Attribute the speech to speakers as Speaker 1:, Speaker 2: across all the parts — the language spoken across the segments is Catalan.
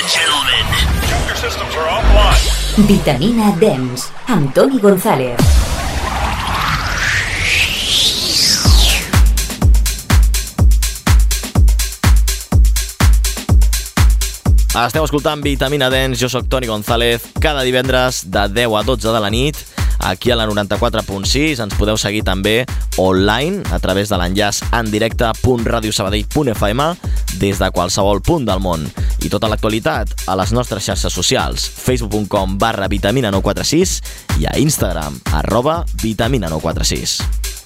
Speaker 1: and gentlemen. Your systems are offline.
Speaker 2: Vitamina Dance, amb Toni González.
Speaker 3: Esteu escoltant Vitamina Dance, jo sóc Toni González. Cada divendres de 10 a 12 de la nit, aquí a la 94.6. Ens podeu seguir també online a través de l'enllaç endirecte.radiosabadell.fm des de qualsevol punt del món. I tota l'actualitat a les nostres xarxes socials, facebook.com/vitamina946 i a Instagram @vitamina946.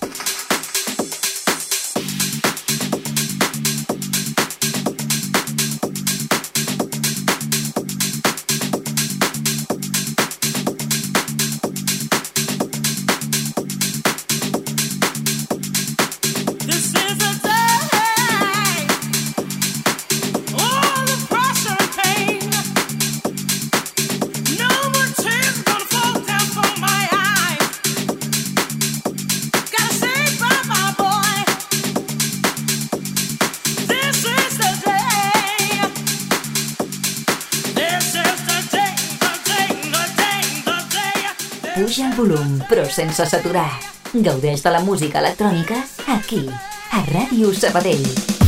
Speaker 2: Puja el volum, però sense saturar. Gaudeix de la música electrònica aquí, a Ràdio Sabadell.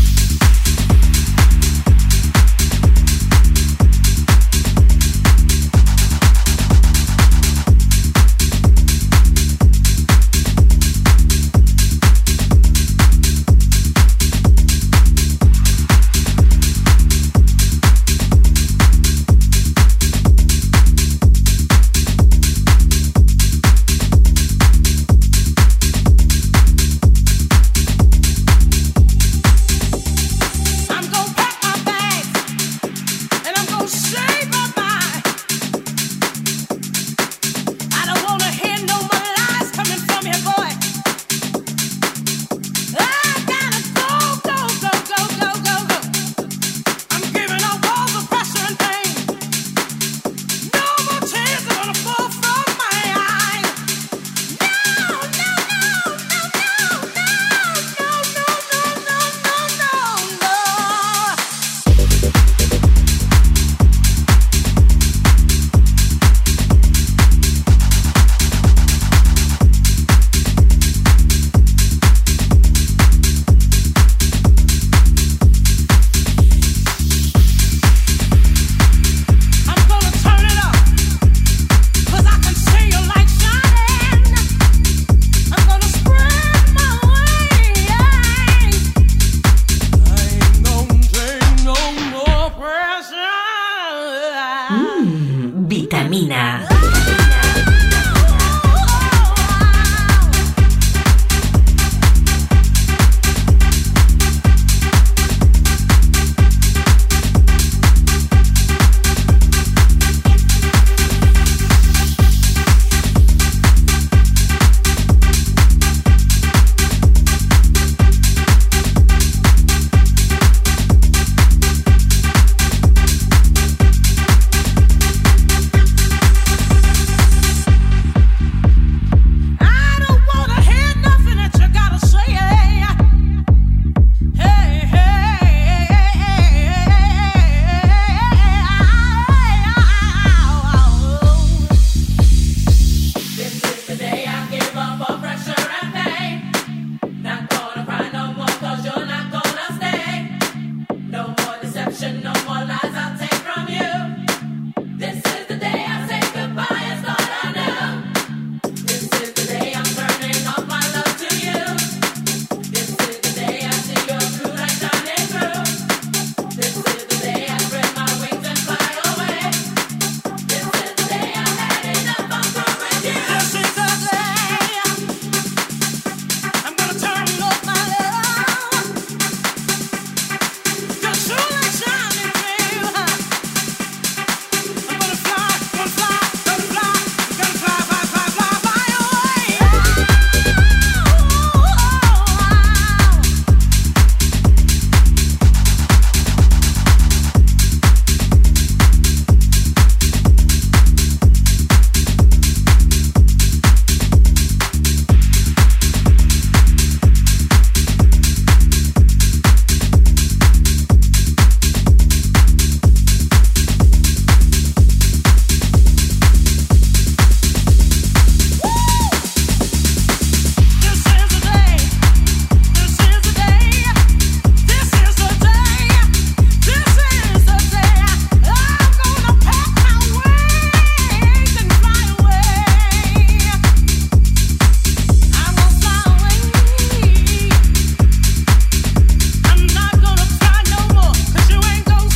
Speaker 2: Vitamina.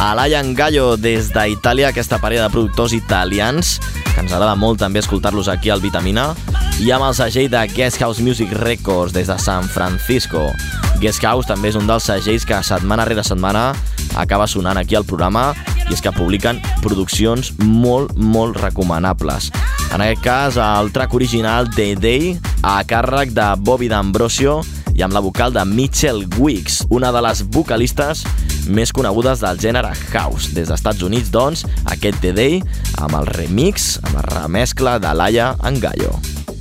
Speaker 3: Alaya Angallo des d'Itàlia, aquesta parella de productors italians, que ens agrada molt també escoltar-los aquí al Vitamina, i amb el segell de Guest House Music Records des de San Francisco. Guest House també és un dels segells que setmana rere setmana acaba sonant aquí al programa, i és que publiquen produccions molt recomanables. En aquest cas, el track original The Day, a càrrec de Bobby D'Ambrosio i amb la vocal de Mitchell Wicks, una de les vocalistes més conegudes del gènere house. Des dels Estats Units, doncs, aquest The Day, amb el remix, amb la remescla d'Alaya Angallo.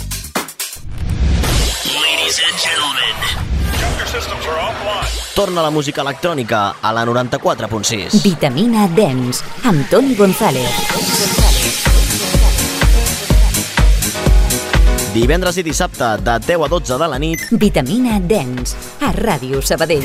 Speaker 1: Ladies and gentlemen, computer systems are offline.
Speaker 3: Torna la música electrònica a la 94.6.
Speaker 2: Vitamina Dance, amb Toni González.
Speaker 3: Divendres i dissabte, de 10 a 12 de la nit,
Speaker 2: Vitamina Dance, a Ràdio Sabadell.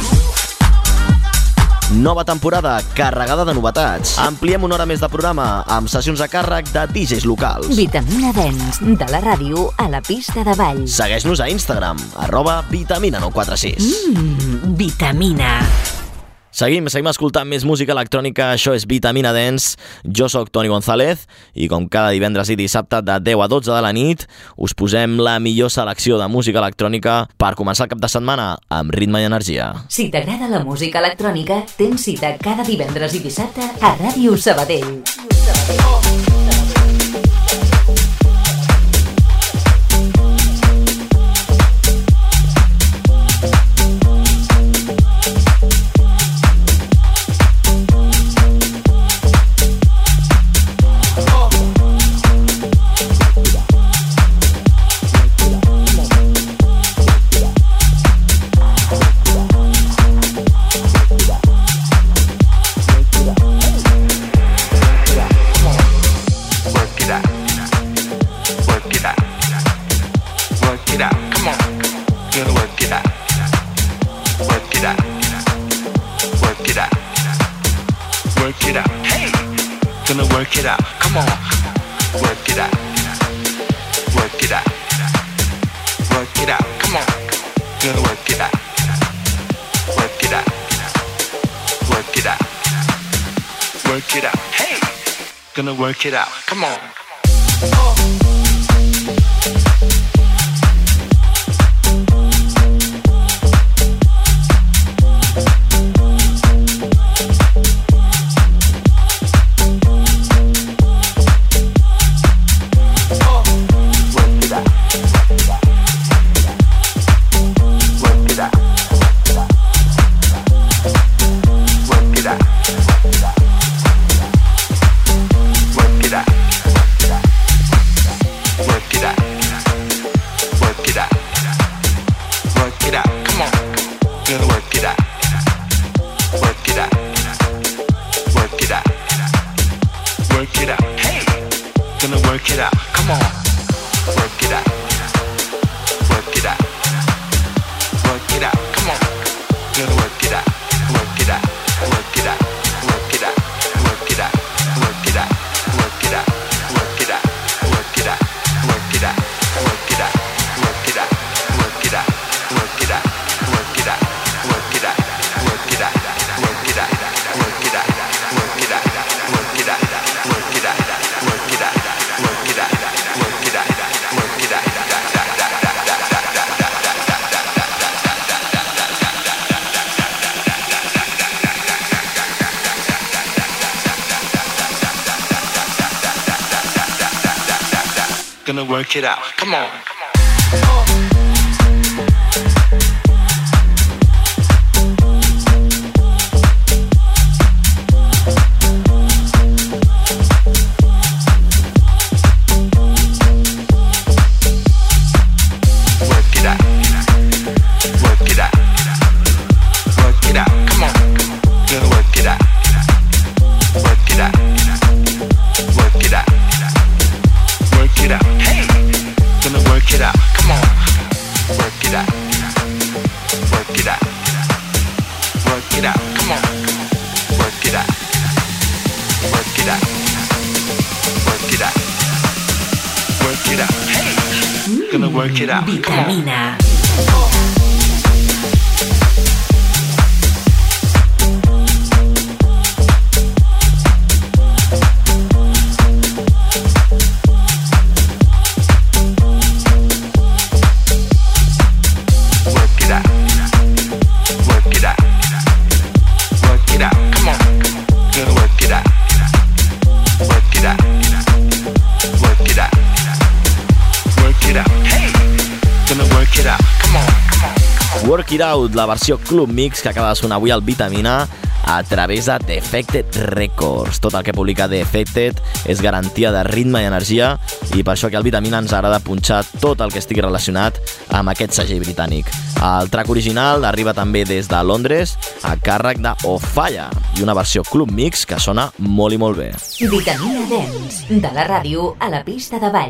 Speaker 3: nova temporada carregada de novetats. Ampliem una hora més de programa amb sessions a càrrec de DJs locals.
Speaker 2: Vitamina Dance, de la ràdio a la pista de ball.
Speaker 3: Segueix-nos a Instagram, @vitamina946.
Speaker 2: Vitamina.
Speaker 3: Seguim escoltant més música electrònica. Això és Vitamina Dance. Jo sóc Toni González i com cada divendres i dissabte de 10 a 12 de la nit us posem la millor selecció de música electrònica per començar el cap de setmana amb ritme i energia.
Speaker 2: Si t'agrada la música electrònica, tens cita cada divendres i dissabte a Ràdio Sabadell.
Speaker 4: Work it out, come on. Gonna work it out, come on.
Speaker 2: Vitamina.
Speaker 3: It Out, la versió Club Mix que acaba de sonar avui al Vitamina a través de Defected Records. Tot el que publica Defected és garantia de ritme i energia, i per això que al Vitamina ens agrada punxar tot el que estigui relacionat amb aquest segell britànic. El track original arriba també des de Londres a càrrec de Ofaya, i una versió Club Mix que sona molt i molt bé.
Speaker 2: Vitamina Dance, de la ràdio a la pista de ball.